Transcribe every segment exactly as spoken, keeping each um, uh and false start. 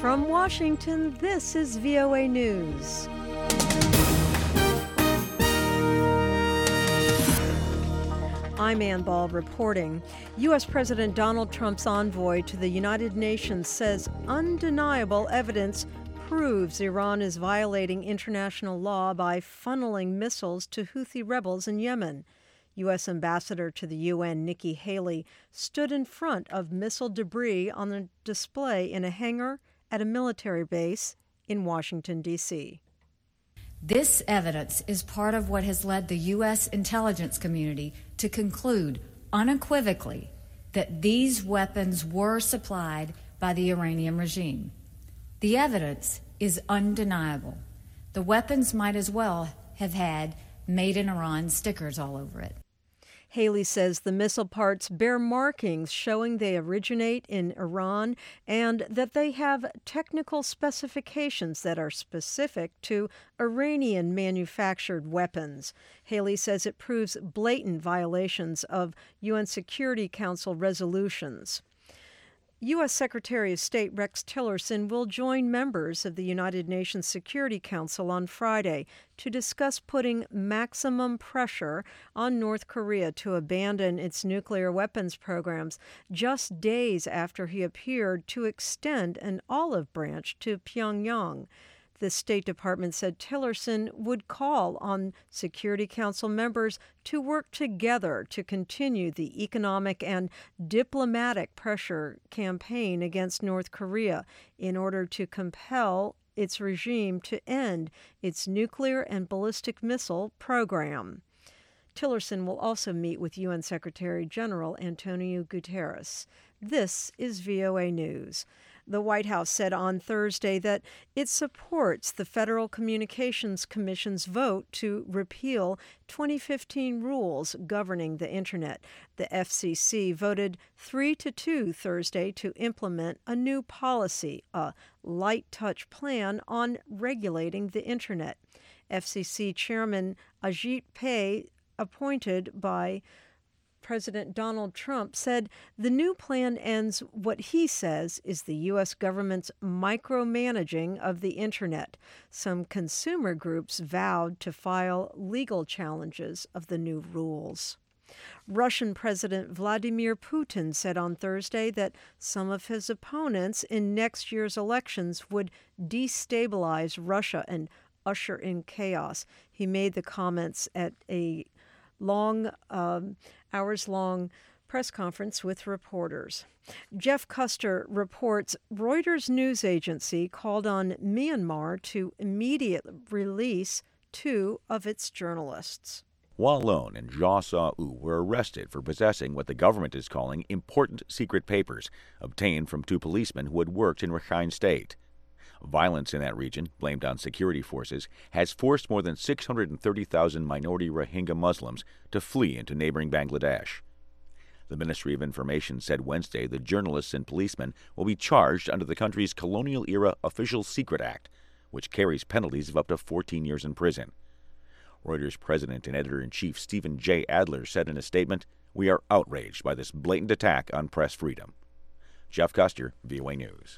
From Washington, this is V O A News. I'm Ann Ball reporting. U S. President Donald Trump's envoy to the United Nations says undeniable evidence proves Iran is violating international law by funneling missiles to Houthi rebels in Yemen. U S. Ambassador to the U N Nikki Haley stood in front of missile debris on a display in a hangar at a military base in Washington, D C This evidence is part of what has led the U S intelligence community to conclude unequivocally that these weapons were supplied by the Iranian regime. The evidence is undeniable. The weapons might as well have had "Made in Iran" stickers all over it. Haley says the missile parts bear markings showing they originate in Iran and that they have technical specifications that are specific to Iranian-manufactured weapons. Haley says it proves blatant violations of U N Security Council resolutions. U S. Secretary of State Rex Tillerson will join members of the United Nations Security Council on Friday to discuss putting maximum pressure on North Korea to abandon its nuclear weapons programs, just days after he appeared to extend an olive branch to Pyongyang. The State Department said Tillerson would call on Security Council members to work together to continue the economic and diplomatic pressure campaign against North Korea in order to compel its regime to end its nuclear and ballistic missile program. Tillerson will also meet with U N Secretary General Antonio Guterres. This is V O A News. The White House said on Thursday that it supports the Federal Communications Commission's vote to repeal twenty fifteen rules governing the Internet. The F C C voted three to two Thursday to implement a new policy, a light touch plan on regulating the Internet. F C C Chairman Ajit Pai, appointed by President Donald Trump, said the new plan ends what he says is the U S government's micromanaging of the Internet. Some consumer groups vowed to file legal challenges of the new rules. Russian President Vladimir Putin said on Thursday that some of his opponents in next year's elections would destabilize Russia and usher in chaos. He made the comments at a long, um, hours-long press conference with reporters. Jeff Custer reports Reuters news agency called on Myanmar to immediately release two of its journalists. Hua Lon and Jia Sa-u were arrested for possessing what the government is calling important secret papers obtained from two policemen who had worked in Rakhine State. Violence in that region, blamed on security forces, has forced more than six hundred thirty thousand minority Rohingya Muslims to flee into neighboring Bangladesh. The Ministry of Information said Wednesday the journalists and policemen will be charged under the country's colonial-era Official Secret Act, which carries penalties of up to fourteen years in prison. Reuters president and editor-in-chief Stephen J. Adler said in a statement, "We are outraged by this blatant attack on press freedom." Jeff Custer, V O A News.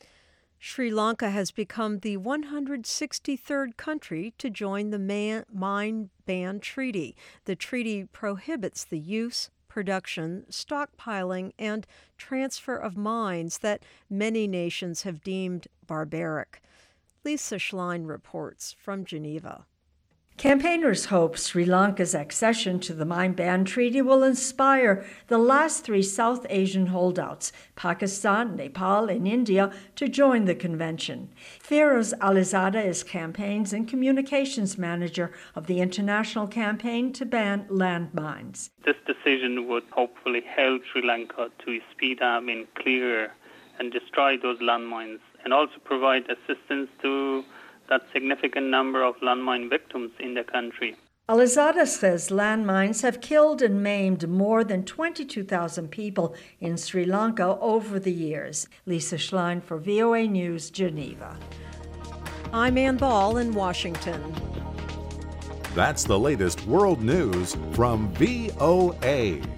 Sri Lanka has become the one hundred sixty-third country to join the Man- Mine Ban Treaty. The treaty prohibits the use, production, stockpiling, and transfer of mines that many nations have deemed barbaric. Lisa Schlein reports from Geneva. Campaigners hope Sri Lanka's accession to the Mine Ban Treaty will inspire the last three South Asian holdouts, Pakistan, Nepal, and India, to join the convention. Feroz Alizada is campaigns and communications manager of the international campaign to ban landmines. This decision would hopefully help Sri Lanka to speed up and clear and destroy those landmines, and also provide assistance to that significant number of landmine victims in the country. Alizada says landmines have killed and maimed more than twenty-two thousand people in Sri Lanka over the years. Lisa Schlein for V O A News, Geneva. I'm Ann Ball in Washington. That's the latest world news from V O A.